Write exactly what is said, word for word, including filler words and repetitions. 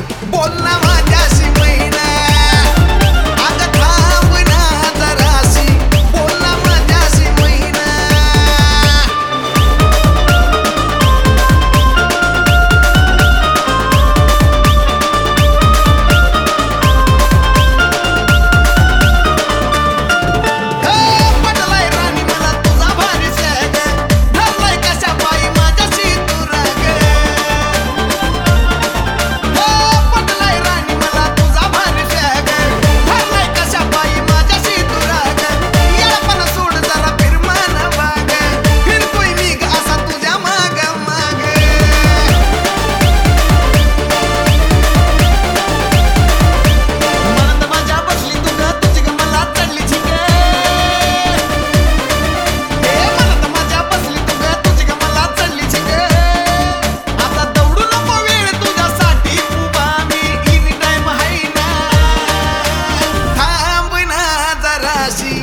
बोल ना माझ्याशी मैना, अगं थांब ना जराशी, बोल ना माझ्याशी मैना. पटलाय राणी मला तुझा भारी सॅग, ठरलाय कशा पायी माझ्याशी तू राग. पटलाय राणी मला तुझा भारी सॅग, ठरलाय कशा पायी माझ्याशी तू राग. येळपण सोड जरा फिरमान वाग, फिरतोय मी ग असा तुझ्या माग माग. मनात माझ्या बसली तू ग, तुझी ग मला चढली झिंग. हे मनात माझ्या बसली तू ग, तुझी ग मला चढली झिंग. आता दौडू नको वेळ तुझ्यासाठी उभा मी, इन टाइम हाय ना. थांब ना जराशी,